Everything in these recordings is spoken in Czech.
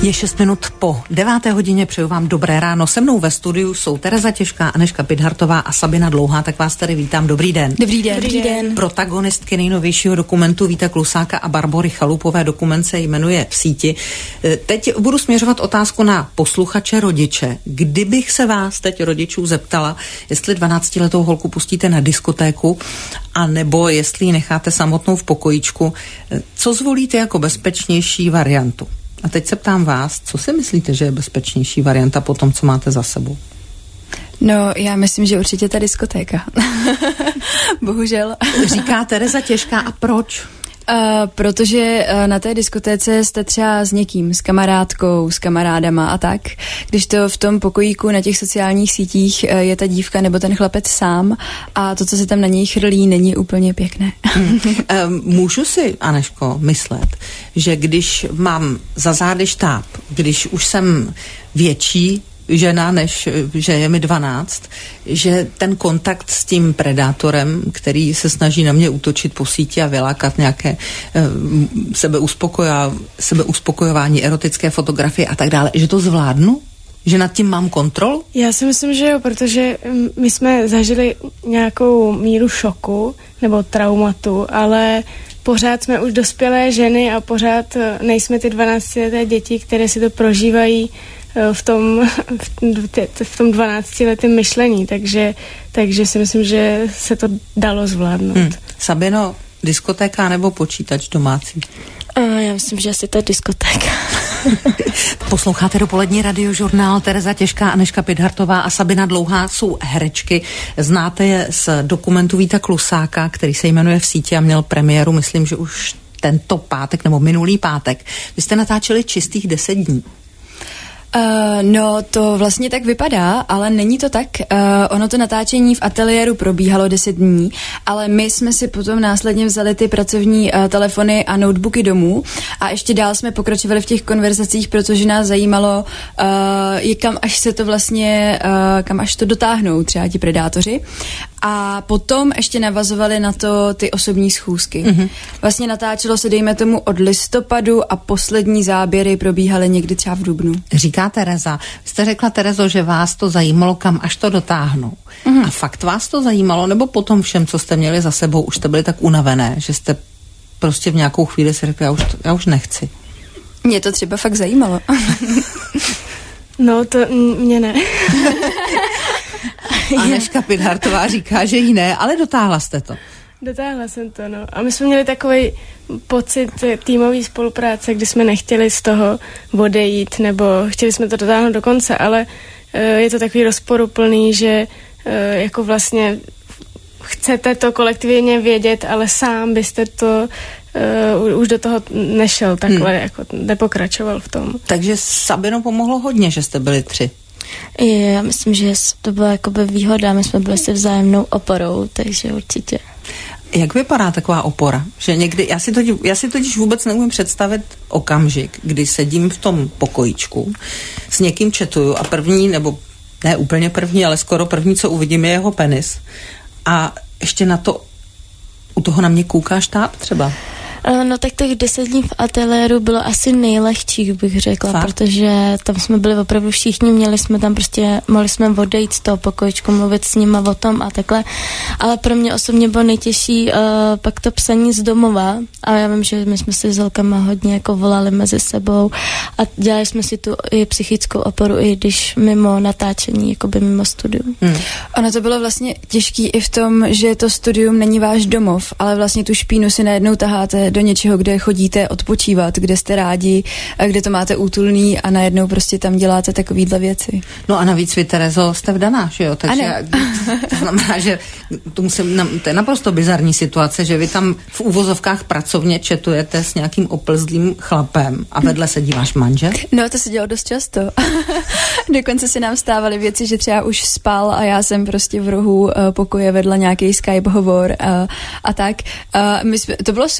Je 6 minut po 9. hodině, přeju vám dobré ráno. Se mnou ve studiu jsou Tereza Těžká, Anežka Pidhartová a Sabina Dlouhá, tak vás tady vítám. Dobrý den. Dobrý den. Dobrý den. Protagonistky nejnovějšího dokumentu Víta Klusáka a Barbory Chalupové. Dokument se jmenuje V síti. Teď budu směřovat otázku na posluchače rodiče. Kdybych se vás teď rodičů zeptala, jestli 12letou holku pustíte na diskotéku, a nebo jestli ji necháte samotnou v pokojíčku, co zvolíte jako bezpečnější variantu? A teď se ptám vás, co si myslíte, že je bezpečnější varianta po tom, co máte za sebou? No, já myslím, že určitě ta diskotéka. Bohužel. Říká Tereza Těžká, a proč? Protože na té diskotéce jste třeba s někým, s kamarádkou, s kamarádama a tak. Když to v tom pokojíku na těch sociálních sítích je ta dívka nebo ten chlapec sám a to, co se tam na něj chrlí, není úplně pěkné. Můžu si, Anežko, myslet, že když mám za zády štáb, když už jsem větší žena, než že je mi 12, že ten kontakt s tím predátorem, který se snaží na mě útočit po síti a vylákat nějaké sebeuspokojování, erotické fotografie a tak dále, že to zvládnu? Že nad tím mám kontrolu? Já si myslím, že jo, protože my jsme zažili nějakou míru šoku nebo traumatu, ale pořád jsme už dospělé ženy a pořád nejsme ty 12leté děti, které si to prožívají v tom 12letém myšlení, takže si myslím, že se to dalo zvládnout. Sabino, diskotéka nebo počítač domácí? Já myslím, že asi ta diskotéka. Posloucháte dopolední radiožurnál. Tereza Těžká, Anežka Pidhartová a Sabina Dlouhá jsou herečky. Znáte je z dokumentu Víta Klusáka, který se jmenuje V síti a měl premiéru, myslím, že už tento pátek nebo minulý pátek. Vy jste natáčeli čistých 10 dní. No, to vlastně tak vypadá, ale není to tak. Ono to natáčení v ateliéru probíhalo 10 dní, ale my jsme si potom následně vzali ty pracovní telefony a notebooky domů a ještě dál jsme pokračovali v těch konverzacích, protože nás zajímalo, kam až se to vlastně, kam až to dotáhnou třeba ti predátoři. A potom ještě navazovali na to ty osobní schůzky. Mm-hmm. Vlastně natáčelo se, dejme tomu, od listopadu a poslední záběry probíhaly někdy třeba v dubnu. Říká Tereza. Vy jste řekla, Terezo, že vás to zajímalo, kam až to dotáhnou. Mm-hmm. A fakt vás to zajímalo, nebo potom všem, co jste měli za sebou, už jste byli tak unavené, že jste prostě v nějakou chvíli si řekli, já už nechci. Mě to třeba fakt zajímalo. No, to mě ne. Anežka Pidhartová říká, že jí ne, ale dotáhla jste to. Dotáhla jsem to, no. A my jsme měli takový pocit týmové spolupráce, kdy jsme nechtěli z toho odejít, nebo chtěli jsme to dotáhnout do konce, ale je to takový rozporuplný, že jako vlastně chcete to kolektivně vědět, ale sám byste to už do toho nešel takhle, jako nepokračoval v tom. Takže Sabino pomohlo hodně, že jste byli 3. Já myslím, že to byla jakoby výhoda, my jsme byli se vzájemnou oporou, takže určitě. Jak vypadá taková opora? Že někdy, já si totiž vůbec neumím představit okamžik, kdy sedím v tom pokojíčku, s někým chatuju a první, nebo ne úplně první, ale skoro první, co uvidím, je jeho penis. A ještě u toho na mě kouká štáb třeba. No tak těch 10 dní v ateliéru bylo asi nejlehčích, bych řekla, fakt? Protože tam jsme byli opravdu všichni, mohli jsme odejít z toho pokojičku, mluvit s nima o tom a takhle, ale pro mě osobně bylo nejtěžší pak to psaní z domova a já vím, že my jsme si s holkama hodně jako volali mezi sebou a dělali jsme si tu i psychickou oporu, i když mimo natáčení, jakoby mimo studium. Ono to bylo vlastně těžký i v tom, že to studium není váš domov, ale vlastně tu špínu si najednou taháte do něčeho, kde chodíte odpočívat, kde jste rádi, kde to máte útulný a najednou prostě tam děláte takovýhle věci. No a navíc vy, Terezo, jste vdaná, že jo? Takže to znamená, že to je naprosto bizarní situace, že vy tam v uvozovkách pracovně chatujete s nějakým oplzlým chlapem a vedle sedí váš manžel? No, to se dělo dost často. Dokonce se nám stávaly věci, že třeba už spal a já jsem prostě v rohu pokoje vedla nějaký Skype hovor a tak. To bylo super, protože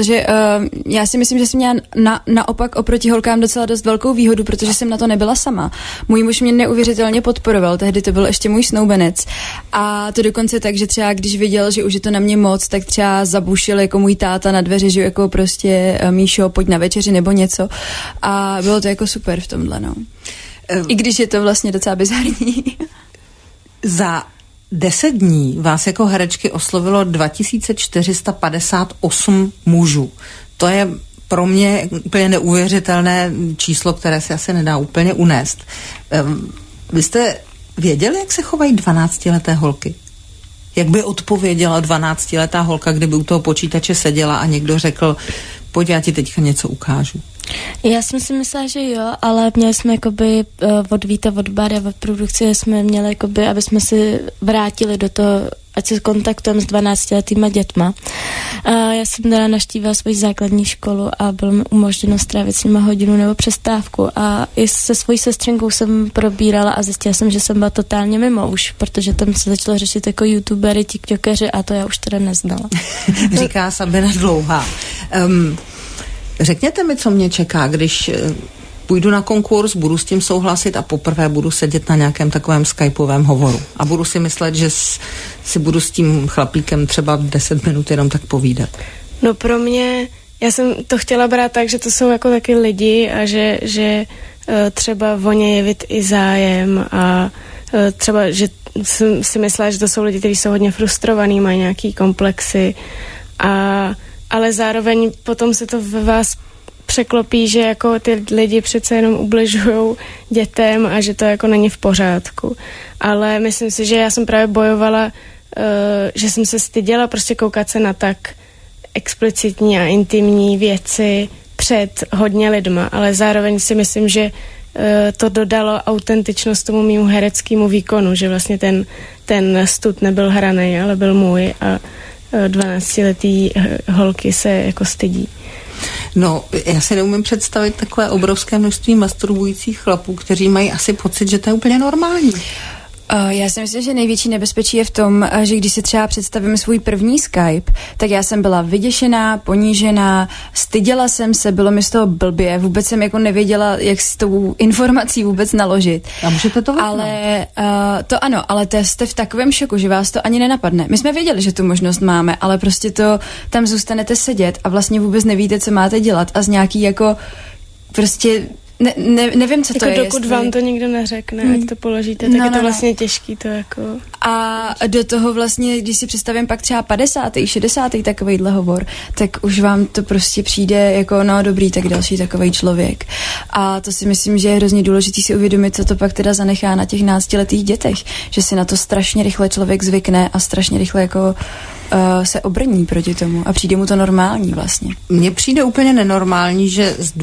protože já si myslím, že jsem měla naopak oproti holkám docela dost velkou výhodu, protože jsem na to nebyla sama. Můj muž mě neuvěřitelně podporoval, tehdy to byl ještě můj snoubenec. A to dokonce tak, že třeba když viděl, že už je to na mě moc, tak třeba zabušil jako můj táta na dveře, že jako prostě Míšo, pojď na večeři nebo něco. A bylo to jako super v tomhle, no. I když je to vlastně docela bizarní. Za 10 dní vás jako herečky oslovilo 2458 mužů. To je pro mě úplně neuvěřitelné číslo, které se asi nedá úplně unést. Vy jste věděli, jak se chovají 12leté holky? Jak by odpověděla 12letá holka, kdyby u toho počítače seděla a někdo řekl, pojď, já ti teďka něco ukážu? Já jsem si myslela, že jo, ale měli jsme jakoby od Víta, od Bary a od produkce jsme měli jakoby, aby jsme si vrátili do toho, ať se kontaktujeme s 12letýma dětma. Já jsem teda navštívila svoji základní školu a bylo mi umožněno strávit s nima hodinu nebo přestávku a i se svojí sestřenkou jsem probírala a zjistila jsem, že jsem byla totálně mimo už, protože tam se začalo řešit jako youtubery, tiktokeři a to já už teda neznala. Říká Sabina Dlouhá. Řekněte mi, co mě čeká, když půjdu na konkurs, budu s tím souhlasit a poprvé budu sedět na nějakém takovém skypovém hovoru. A budu si myslet, že si budu s tím chlapíkem třeba 10 minut jenom tak povídat. No pro mě, já jsem to chtěla brát tak, že to jsou jako taky lidi a že třeba o ně jevit i zájem a třeba, že jsem si myslela, že to jsou lidi, kteří jsou hodně frustrovaní, mají nějaký komplexy ale zároveň potom se to ve vás překlopí, že jako ty lidi přece jenom ubližujou dětem a že to jako není v pořádku. Ale myslím si, že já jsem právě bojovala, že jsem se styděla prostě koukat se na tak explicitní a intimní věci před hodně lidma, ale zároveň si myslím, že to dodalo autentičnost tomu mému hereckému výkonu, že vlastně ten stud nebyl hranej, ale byl můj a 12letý holky se jako stydí. No, já si neumím představit takové obrovské množství masturbujících chlapů, kteří mají asi pocit, že to je úplně normální. Já si myslím, že největší nebezpečí je v tom, že když si třeba představím svůj první Skype, tak já jsem byla vyděšená, ponížená, styděla jsem se, bylo mi z toho blbě, vůbec jsem jako nevěděla, jak s tou informací vůbec naložit. A můžete to vypnout? Ale to ano, ale jste v takovém šoku, že vás to ani nenapadne. My jsme věděli, že tu možnost máme, ale prostě to tam zůstanete sedět a vlastně vůbec nevíte, co máte dělat a z nějaký jako prostě nevím, co jako to je. Dokud vám to nikdo neřekne, ať to položíte, tak je to vlastně těžký to jako... A do toho vlastně, když si představím pak třeba 50., 60. takovejhle hovor, tak už vám to prostě přijde jako no dobrý, tak další takovej člověk. A to si myslím, že je hrozně důležitý si uvědomit, co to pak teda zanechá na těch 12letých dětech, že si na to strašně rychle člověk zvykne a strašně rychle jako se obrní proti tomu a přijde mu to normální vlastně. Mně přijde úplně nenormální, že z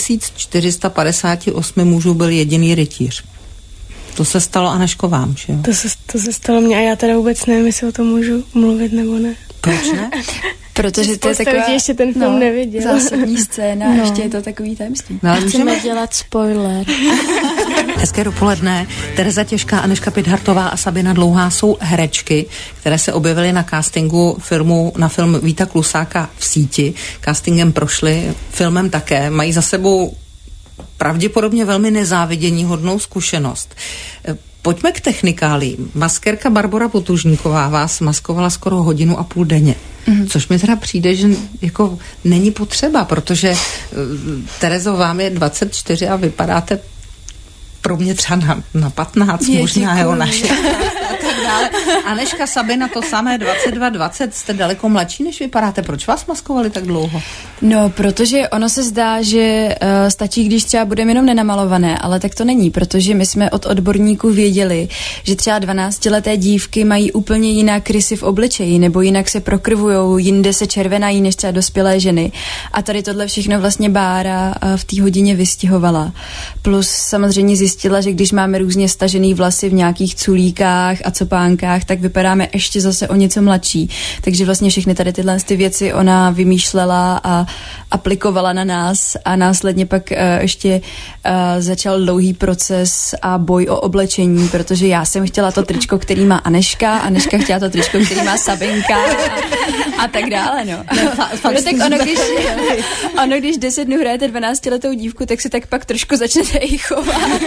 2458 mužů byl jediný rytíř. To se stalo Anežko vám, že jo? To se stalo mně a já teda vůbec nevím, jestli o tom můžu mluvit nebo ne. Proč ne? Protože to je taková ještě ten film neviděl. Zásadní scéna, ještě je to takový tajemství. No, můžeme dělat spoiler. Hezké dopoledne. Tereza Těžká, Anežka Pidhartová a Sabina Dlouhá jsou herečky, které se objevily na castingu na film Víta Klusáka v síti. Castingem prošly, filmem také. Mají za sebou pravděpodobně velmi nezáviděníhodnou zkušenost. Pojďme k technikálím. Maskérka Barbora Potužníková vás maskovala skoro 1,5 hodiny denně. Což mi teda přijde, že jako není potřeba, protože Terezo, vám je 24 a vypadáte pro mě třeba na 15, možná jo, naše. Anežka, Sabina, to samé 22, 20, jste daleko mladší, než vypadáte. Proč vás maskovali tak dlouho? No, protože ono se zdá, že stačí, když třeba budeme jenom nenamalované, ale tak to není, protože my jsme od odborníků věděli, že třeba 12leté dívky mají úplně jinak rysy v obličeji, nebo jinak se prokrvujou, jinde se červenají než třeba dospělé ženy. A tady tohle všechno vlastně Bára v té hodině vystihovala. Plus samozřejmě zjistila, že když máme různě stažený vlasy v nějakých culíkách a copánkách, hrách, tak vypadáme ještě zase o něco mladší. Takže vlastně všechny tady tyhle ty věci ona vymýšlela a aplikovala na nás a následně pak ještě začal dlouhý proces a boj o oblečení, protože já jsem chtěla to tričko, který má Anežka chtěla to tričko, který má Sabinka a tak dále, no. Když 10 dnů hrajete 12letou dívku, tak se tak pak trošku začnete i chovat.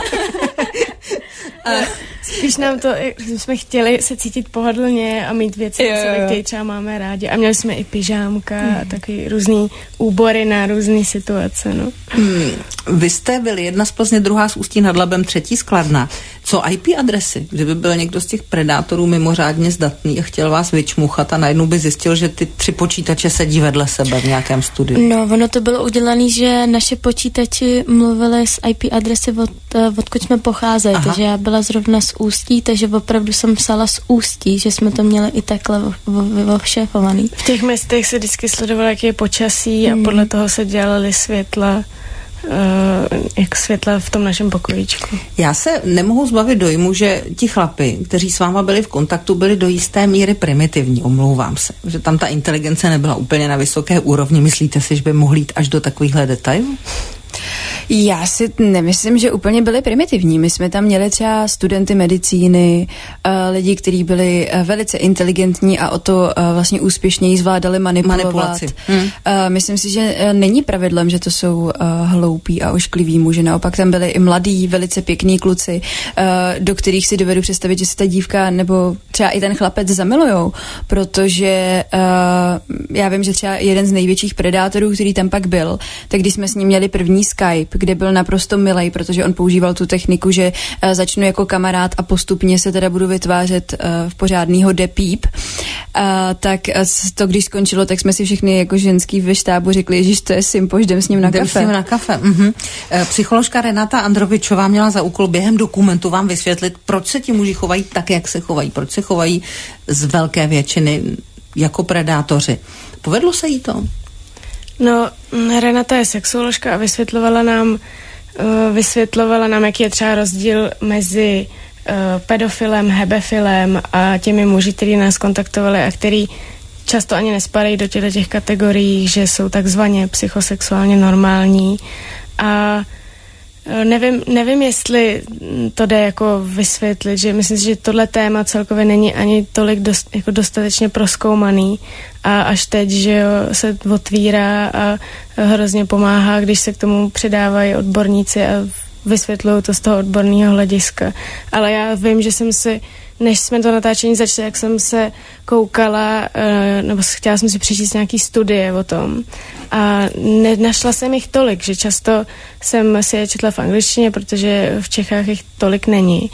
Spíš nám to, jsme chtěli se cítit pohodlně a mít věci, které třeba máme rádi. A měli jsme i pyžámka a takový různý úbory na různý situace, no. Vy jste byli jedna z Plzně, druhá z Ústí nad Labem, třetí z Kladna. Co IP adresy? Kdyby byl někdo z těch predátorů mimořádně zdatný a chtěl vás vyčmuchat a najednou by zjistil, že ty 3 počítače sedí vedle sebe v nějakém studiu. No, ono to bylo udělané, že naše počítači mluvili z IP adresy odkud jsme pocházeli, takže já byla zrovna z Ústí, takže opravdu jsem psala z Ústí, že jsme to měli i takhle všéfovaný. V těch městech se vždycky sledovalo, jak je počasí a podle toho se dělaly světla, jak světla v tom našem pokojíčku. Já se nemohu zbavit dojmu, že ti chlapi, kteří s váma byli v kontaktu, byli do jisté míry primitivní, omlouvám se, že tam ta inteligence nebyla úplně na vysoké úrovni. Myslíte si, že by mohli jít až do takovýchhle detailů? Já si nemyslím, že úplně byli primitivní. My jsme tam měli třeba studenty medicíny, lidi, kteří byli velice inteligentní a o to vlastně úspěšněji zvládali manipulovat. Myslím si, že není pravidlem, že to jsou hloupí a oškliví muži. Naopak tam byli i mladí, velice pěkní kluci, do kterých si dovedu představit, že si ta dívka nebo třeba i ten chlapec zamilujou, protože já vím, že třeba jeden z největších predátorů, který tam pak byl, tak když jsme s ním měli první Skype, kde byl naprosto milej, protože on používal tu techniku, že začnu jako kamarád a postupně se teda budu vytvářet v pořádnýho depíp. Tak to, když skončilo, tak jsme si všichni jako ženský ve štábu řekli, ježiš, to je Simpoš, jdem s ním na kafe. Psycholožka Renata Androvičová měla za úkol během dokumentu vám vysvětlit, proč se ti muži chovají tak, jak se chovají, proč se chovají z velké většiny jako predátoři. Povedlo se jí to? No, Renata je sexuoložka a vysvětlovala nám, jaký je třeba rozdíl mezi pedofilem, hebefilem a těmi muži, kteří nás kontaktovali a který často ani nespadají do těch kategorií, že jsou takzvaně psychosexuálně normální. A nevím, jestli to jde jako vysvětlit, že myslím si, že tohle téma celkově není ani tolik dostatečně prozkoumaný a až teď, že jo, se otvírá a hrozně pomáhá, když se k tomu přidávají odborníci a vysvětlují to z toho odborného hlediska. Ale já vím, že jsem si, než jsme to natáčení začali, jak jsem se koukala, nebo chtěla jsem si přečíst nějaký studie o tom a našla jsem jich tolik, že často jsem si je četla v angličtině, protože v Čechách jich tolik není.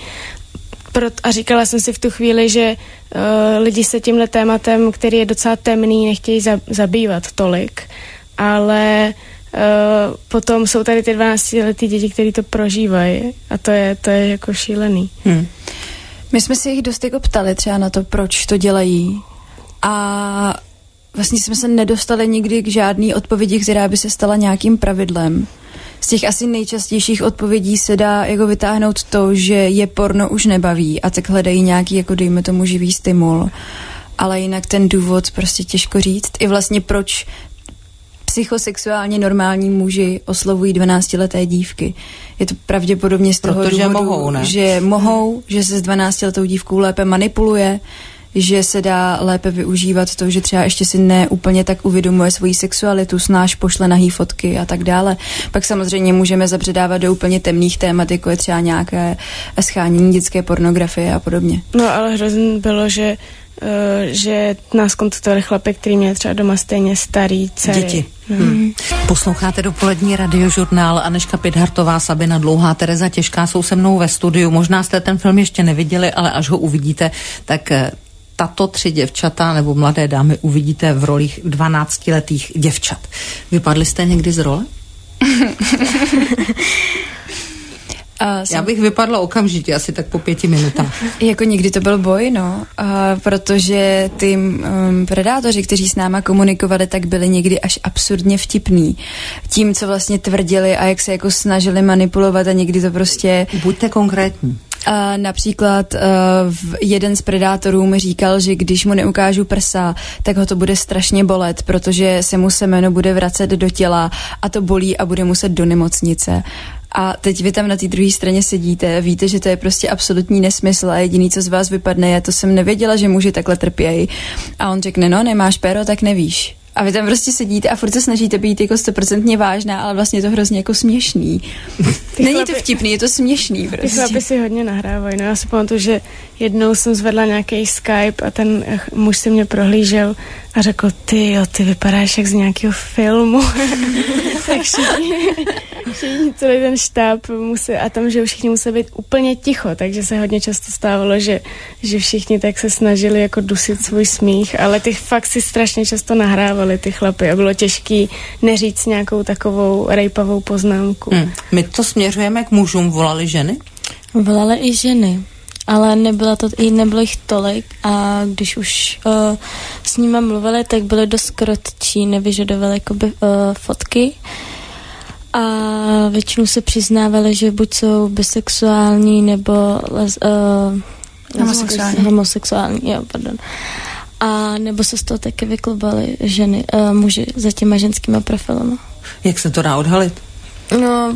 A říkala jsem si v tu chvíli, že lidi se tímhle tématem, který je docela temný, nechtějí zabývat tolik, ale potom jsou tady ty 12letý děti, kteří to prožívají a to je jako šílený. My jsme si jich dost jako ptali třeba na to, proč to dělají a vlastně jsme se nedostali nikdy k žádný odpovědi, která by se stala nějakým pravidlem. Z těch asi nejčastějších odpovědí se dá jako vytáhnout to, že je porno už nebaví a tak hledají nějaký, jako dejme tomu, živý stimul. Ale jinak ten důvod prostě těžko říct. I vlastně proč psychosexuálně normální muži oslovují 12leté dívky. Je to pravděpodobně z toho důvodu, mohou, ne? Že mohou, že se s 12letou dívkou lépe manipuluje, že se dá lépe využívat to, že třeba ještě si neúplně tak uvědomuje svoji sexualitu, snáš pošle nahý fotky a tak dále. Pak samozřejmě můžeme zabředávat do úplně temných témat, jako je třeba nějaké shánění dětské pornografie a podobně. No ale hrozně bylo, že nás kontaktovali chlapy, který měli třeba doma stejně starý dcery. Děti. Posloucháte dopolední radiožurnál. Anežka Pidhartová, Sabina Dlouhá, Tereza Těžká jsou se mnou ve studiu. Možná jste ten film ještě neviděli, ale až ho uvidíte, tak tato 3 děvčata nebo mladé dámy uvidíte v rolích 12letých děvčat. Vypadli jste někdy z role? Já bych vypadla okamžitě, asi tak po 5 minutách. Jako někdy to byl boj, no, protože ty predátoři, kteří s náma komunikovali, tak byli někdy až absurdně vtipný. Tím, co vlastně tvrdili a jak se jako snažili manipulovat a někdy to prostě... Buďte konkrétní. Například jeden z predátorů mi říkal, že když mu neukážu prsa, tak ho to bude strašně bolet, protože se mu semeno bude vracet do těla a to bolí a bude muset do nemocnice. A teď vy tam na té druhé straně sedíte, víte, že to je prostě absolutní nesmysl a jediný, co z vás vypadne, je, to jsem nevěděla, že muži takhle trpějí. A on řekne, no, nemáš péro, tak nevíš. A vy tam prostě sedíte a furt se snažíte být jako 100% vážná, ale vlastně je to hrozně jako směšný. Není to vtipný, je to směšný prostě. Ty chlapi si hodně nahrávají. No já si pamatuju, že jednou jsem zvedla nějaký Skype a ten muž si mě prohlížel a řekl, ty vypadáš jak z nějakého filmu. Tak všichni celý ten štáb a tam, že všichni museli být úplně ticho, takže se hodně často stávalo, že všichni tak se snažili jako dusit svůj smích, ale ty fakt si strašně často nahrávali ty chlapy a bylo těžký neříct nějakou takovou rejpavou poznámku. My to směřujeme k mužům, volali ženy? Volaly i ženy, ale nebylo jich tolik a když už s nima mluvili, tak byly dost krotčí, nevyžadovali jakoby fotky a většinou se přiznávali, že buď jsou bisexuální nebo homosexuální, jo, pardon. A nebo se z toho taky vyklubali muži za těma ženskýma profilama. Jak se to dá odhalit? No,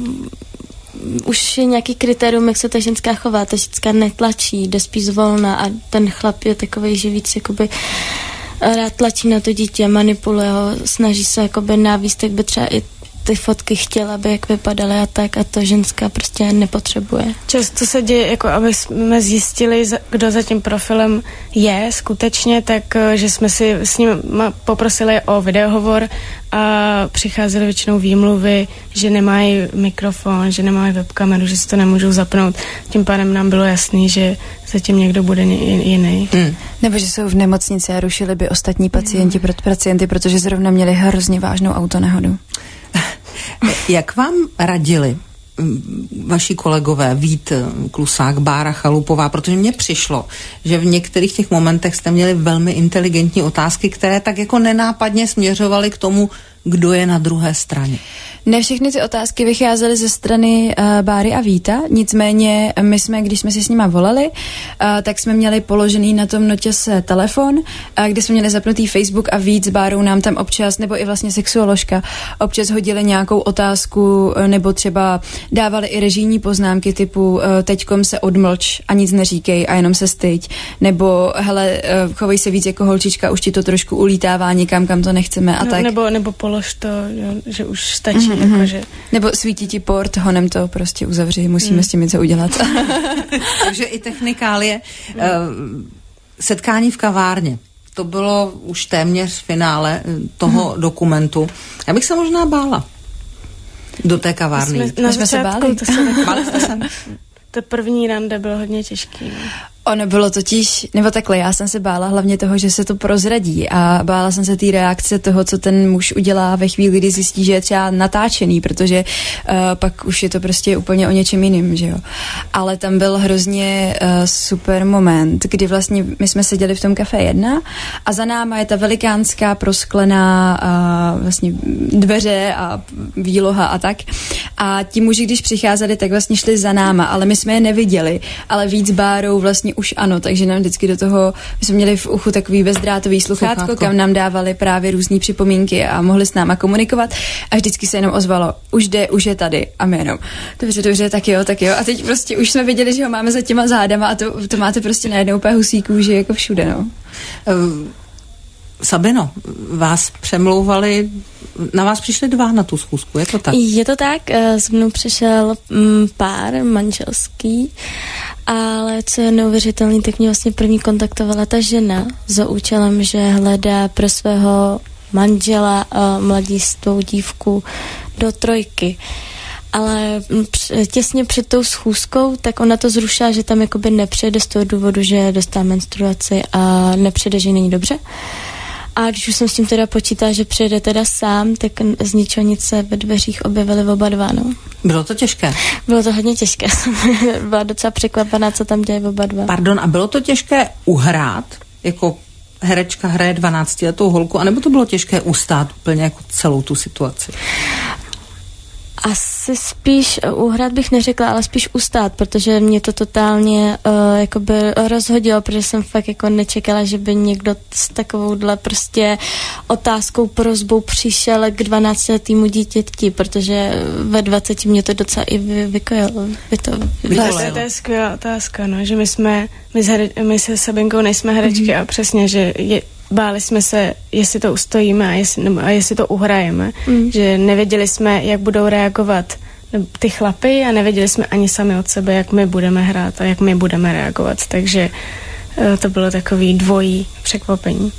už je nějaký kritérium, jak se ta ženská chová. Ta ženská netlačí, jde spíš volna a ten chlap je takovej, že víc jakoby rád tlačí na to dítě, manipuluje ho, snaží se jakoby navíst, jak by třeba i ty fotky chtěla, aby jak vypadaly a tak a to ženská prostě nepotřebuje. Často se děje, jako aby jsme zjistili, kdo za tím profilem je skutečně, tak že jsme si s ním poprosili o videohovor a přicházely většinou výmluvy, že nemají mikrofon, že nemají webkameru, že si to nemůžou zapnout. Tím pádem nám bylo jasný, že zatím někdo bude jiný. Nebo že jsou v nemocnici a rušili by ostatní pacienty, protože zrovna měli hrozně vážnou autonehodu. Jak vám radili vaši kolegové Vít Klusák, Bára Chalupová, protože mně přišlo, že v některých těch momentech jste měli velmi inteligentní otázky, které tak jako nenápadně směřovaly k tomu, kdo je na druhé straně. Ne všechny ty otázky vycházely ze strany Báry a Víta, nicméně my jsme, když jsme si s nima volali, tak jsme měli položený na tom notěse telefon, kde jsme měli zapnutý Facebook a Vít s Bárou nám tam občas, nebo i vlastně sexuoložka, občas hodili nějakou otázku, nebo třeba dávali i režijní poznámky typu teďkom se odmlč a nic neříkej a jenom se styď, nebo hele, chovej se víc jako holčička, už ti to trošku ulítává někam, kam to nechceme a tak. Nebo polož to, že už stačí. Jakože. Nebo svítí ti port, honem to prostě uzavři, musíme s tím něco udělat. Takže i technikálie. Setkání v kavárně. To bylo už téměř finále toho dokumentu. Já bych se možná bála do té kavárny. My jsme se báli. Báli jste se? To první rande bylo hodně těžký. Ono bylo totiž, nebo takhle, já jsem se bála hlavně toho, že se to prozradí a bála jsem se té reakce toho, co ten muž udělá ve chvíli, kdy zjistí, že je třeba natáčený, protože pak už je to prostě úplně o něčem jiným, že jo. Ale tam byl hrozně super moment, kdy vlastně my jsme seděli v tom Café 1 a za náma je ta velikánská prosklená vlastně dveře a výloha a tak. A ti muži, když přicházeli, tak vlastně šli za náma, ale my jsme je neviděli, ale víc Bárou vlastně už ano, takže nám vždycky do toho, my jsme měli v uchu takový bezdrátový sluchátko, kam nám dávali právě různý připomínky a mohli s náma komunikovat a vždycky se jenom ozvalo, už je tady a my jenom, dobře, tak jo a teď prostě už jsme viděli, že ho máme za těma zádama a to máte prostě najednou úplně husí kůži jako všude, no. Sabino, vás přemlouvali, na vás přišli 2 na tu schůzku, je to tak? Je to tak, s mnou přišel pár manželský, ale co je neuvěřitelný, tak mě vlastně první kontaktovala ta žena za účelem, že hledá pro svého manžela mladistvou dívku do 3. Ale těsně před tou schůzkou, tak ona to zrušila, že tam jakoby nepřijede z toho důvodu, že dostala menstruaci a nepřijede, že není dobře. A když už jsem s tím teda počítala, že přijede teda sám, tak z ničeho nic se ve dveřích objevili oba 2, no. Bylo to těžké? Bylo to hodně těžké. Byla docela překvapená, co tam děje oba 2. Pardon, a bylo to těžké uhrát, jako herečka hraje 12letou holku, anebo to bylo těžké ustát úplně jako celou tu situaci? Asi spíš uhrát bych neřekla, ale spíš ustát, protože mě to totálně jakoby rozhodilo, protože jsem fakt jako nečekala, že by někdo s takovouhle prostě otázkou, prosbou přišel k 12letýmu dítěti, protože ve 20 mě to docela i vykojilo. To je skvělá otázka, no, že my se Sabinkou nejsme herečky a přesně, že báli jsme se, jestli to ustojíme a jestli to uhrajeme. Že nevěděli jsme, jak budou reagovat ty chlapy a nevěděli jsme ani sami od sebe, jak my budeme hrát a jak my budeme reagovat. Takže to bylo takový dvojí překvapení.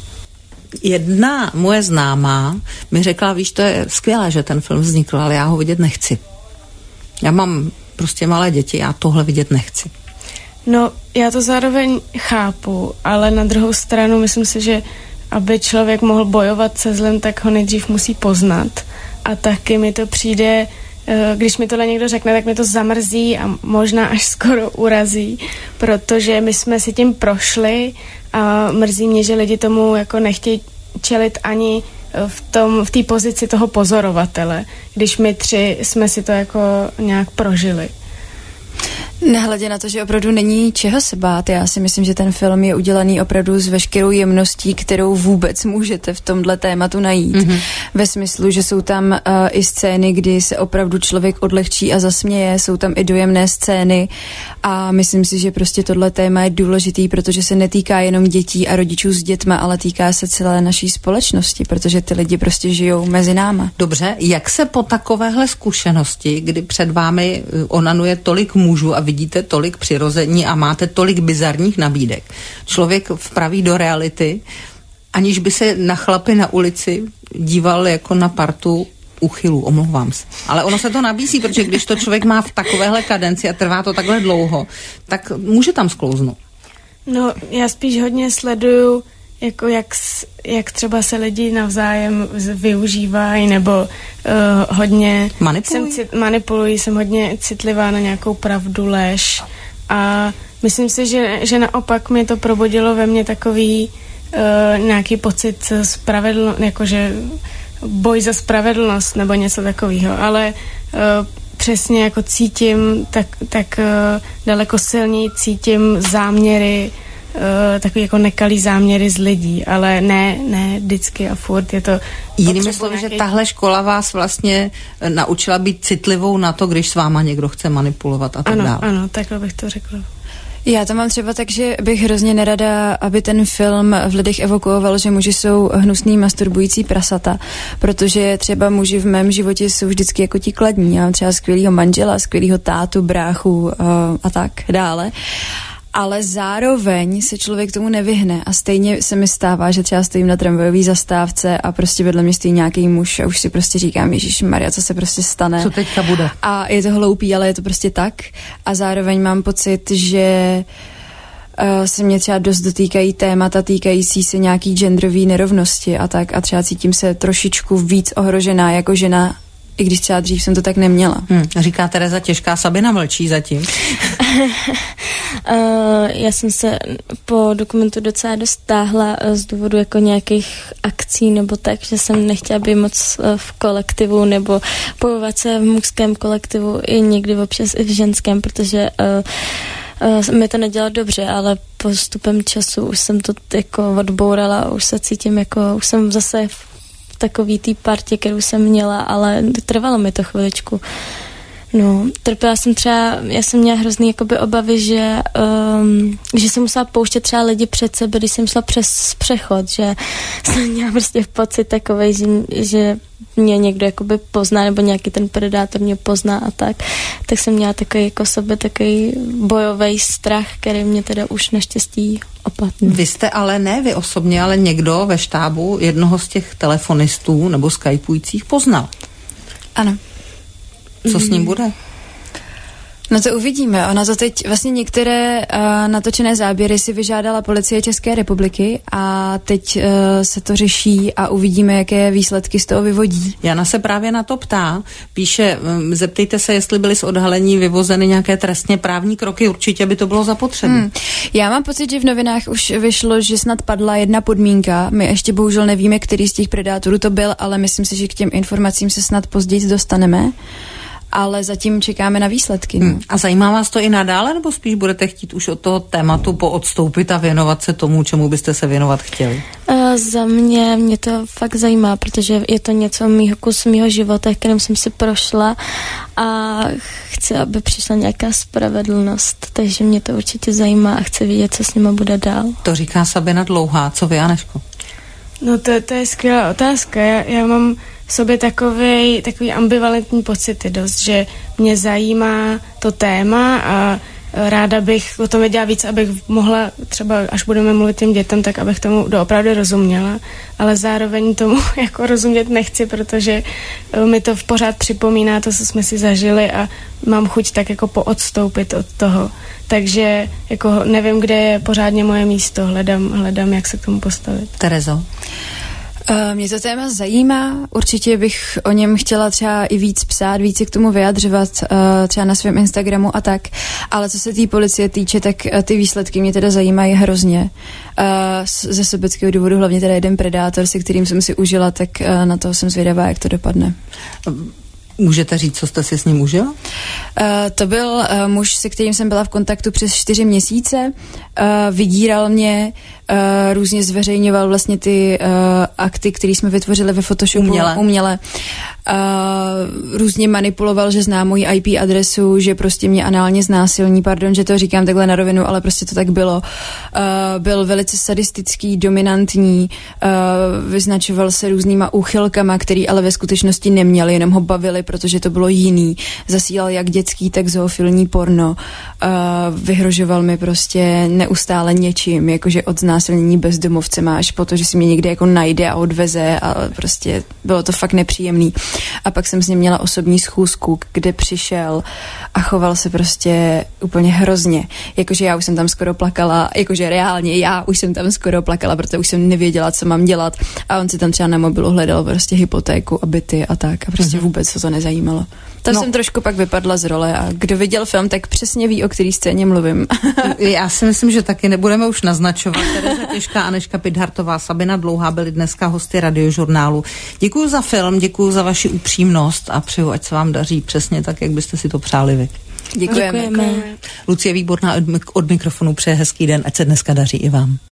Jedna moje známá mi řekla, víš, to je skvělé, že ten film vznikl, ale já ho vidět nechci. Já mám prostě malé děti, já tohle vidět nechci. No, já to zároveň chápu, ale na druhou stranu myslím si, že aby člověk mohl bojovat se zlem, tak ho nejdřív musí poznat. A taky mi to přijde, když mi tohle někdo řekne, tak mi to zamrzí a možná až skoro urazí, protože my jsme si tím prošli a mrzí mě, že lidi tomu jako nechtějí čelit ani v té pozici toho pozorovatele, když my 3 jsme si to jako nějak prožili. Nehledě na to, že opravdu není čeho se bát. Já si myslím, že ten film je udělaný opravdu s veškerou jemností, kterou vůbec můžete v tomhle tématu najít. Ve smyslu, že jsou tam i scény, kdy se opravdu člověk odlehčí a zasměje, jsou tam i dojemné scény a myslím si, že prostě tohle téma je důležitý, protože se netýká jenom dětí a rodičů s dětma, ale týká se celé naší společnosti, protože ty lidi prostě žijou mezi náma. Dobře, jak se po takovéhle zkušenosti, kdy před vámi onanuje tolik mužů a vidíte tolik přirození a máte tolik bizarních nabídek, člověk vpraví do reality, aniž by se na chlapy na ulici díval jako na partu uchylů, omlouvám se. Ale ono se to nabízí, protože když to člověk má v takovéhle kadenci a trvá to takhle dlouho, tak může tam sklouznout. No, já spíš hodně sleduju, jako jak třeba se lidi navzájem využívají, nebo hodně manipulují, jsem hodně citlivá na nějakou pravdu, lež a myslím si, že naopak mi to probudilo ve mně takový nějaký pocit jakože boj za spravedlnost nebo něco takového, ale přesně jako cítím tak daleko silněji cítím záměry, takový jako nekalý záměry z lidí, ale ne vždycky a furt je to... Jinými slovy, že tahle škola vás vlastně naučila být citlivou na to, když s váma někdo chce manipulovat a tak dále. Ano, takhle bych to řekla. Já to mám třeba tak, že bych hrozně nerada, aby ten film v lidech evokoval, že muži jsou hnusný masturbující prasata, protože třeba muži v mém životě jsou vždycky jako ti kladní. Já mám třeba skvělýho manžela, skvělýho tátu, bráchu a tak dále. Ale zároveň se člověk tomu nevyhne a stejně se mi stává, že třeba stojím na tramvajové zastávce a prostě vedle mě stojí nějaký muž a už si prostě říkám, ježišmarja, co se prostě stane. Co teďka bude? A je to hloupý, ale je to prostě tak a zároveň mám pocit, že se mě třeba dost dotýkají témata týkající se nějaký genderový nerovnosti a tak a třeba cítím se trošičku víc ohrožená jako žena, i když třeba dřív jsem to tak neměla. Říká Tereza Těžká, Sabina mlčí zatím. Já jsem se po dokumentu docela dost stáhla z důvodu jako nějakých akcí nebo tak, že jsem nechtěla být moc v kolektivu nebo pohybovat se v mužském kolektivu i někdy občas i v ženském, protože mi to nedělalo dobře, ale postupem času už jsem to jako odbourala a už se cítím jako, už jsem zase v takový té partě, kterou jsem měla, ale trvalo mi to chviličku. No, trpěla jsem třeba, já jsem měla hrozný jakoby obavy, že jsem musela pouštět třeba lidi před sebe, když jsem šla přes přechod, že jsem měla prostě pocit takovej, že mě někdo jakoby pozná, nebo nějaký ten predátor mě pozná a tak jsem měla takový jako sobě takový bojový strach, který mě teda už naštěstí opatný. Vy jste ale ne vy osobně, ale někdo ve štábu jednoho z těch telefonistů nebo skypujících poznal. Ano. Co s ním bude? No to uvidíme. Ona to teď vlastně některé natočené záběry si vyžádala Policie České republiky a teď se to řeší a uvidíme, jaké výsledky z toho vyvodí. Jana se právě na to ptá. Píše, zeptejte se, jestli byly z odhalení vyvozeny nějaké trestně právní kroky, určitě by to bylo zapotřebí. Já mám pocit, že v novinách už vyšlo, že snad padla jedna podmínka. My ještě bohužel nevíme, který z těch predátorů to byl, ale myslím si, že k těm informacím se snad později dostaneme. ale zatím čekáme na výsledky. No. A zajímá vás to i nadále, nebo spíš budete chtít už od toho tématu poodstoupit a věnovat se tomu, čemu byste se věnovat chtěli? Za mě to fakt zajímá, protože je to něco kus mýho života, kterým jsem si prošla a chci, aby přišla nějaká spravedlnost, takže mě to určitě zajímá a chci vidět, co s nima bude dál. To říká Sabina Dlouhá. Co vy, Anežko? No to je skvělá otázka. Já mám v sobě takový ambivalentní pocity dost, že mě zajímá to téma a ráda bych o tom věděla víc, abych mohla třeba, až budeme mluvit těm dětem, tak abych tomu doopravdy rozuměla, ale zároveň tomu jako rozumět nechci, protože mi to pořád připomíná to, co jsme si zažili a mám chuť tak jako poodstoupit od toho. Takže jako nevím, kde je pořádně moje místo, hledám, jak se k tomu postavit. Terezo? Mě to téma zajímá, určitě bych o něm chtěla třeba i víc psát, víc se k tomu vyjadřovat, třeba na svém Instagramu a tak, ale co se té policie týče, tak ty výsledky mě teda zajímají hrozně. Ze sobeckého důvodu hlavně teda jeden predátor, se kterým jsem si užila, tak na toho jsem zvědavá, jak to dopadne. Můžete říct, co jste si s ním užila? To byl muž, se kterým jsem byla v kontaktu přes 4 měsíce, vydíral mě, různě zveřejňoval vlastně ty akty, které jsme vytvořili ve Photoshopu uměle. Různě manipuloval, že zná moji IP adresu, že prostě mě análně znásilní, pardon, že to říkám takhle na rovinu, ale prostě to tak bylo. Byl velice sadistický, dominantní, vyznačoval se různýma úchylkama, který ale ve skutečnosti neměl, jenom ho bavili, protože to bylo jiný. Zasílal jak dětský, tak zoofilní porno. Vyhrožoval mi prostě neustále něčím, jakože od znásilnění bezdomovce máš po to, že si mě někde jako najde a odveze a prostě bylo to fakt nepříjemný. A pak jsem s ním měla osobní schůzku, kde přišel a choval se prostě úplně hrozně. Jakože já už jsem tam skoro plakala, jakože reálně já už jsem tam skoro plakala, protože už jsem nevěděla, co mám dělat. A on si tam třeba na mobilu hledal prostě hypotéku a byty a tak. A prostě vůbec to nezajímalo. Tam jsem trošku pak vypadla z role a kdo viděl film, tak přesně ví, o který scéně mluvím. Já si myslím, že taky nebudeme už naznačovat. Tereza Těžká, Anežka Pidhartová, Sabina Dlouhá byli dneska hosty Radiožurnálu. Děkuju za film, děkuju za vaši upřímnost a přeju, ať se vám daří přesně tak, jak byste si to přáli vy. Děkujeme. Lucie Výborná od mikrofonu přeje hezký den, ať se dneska daří i vám.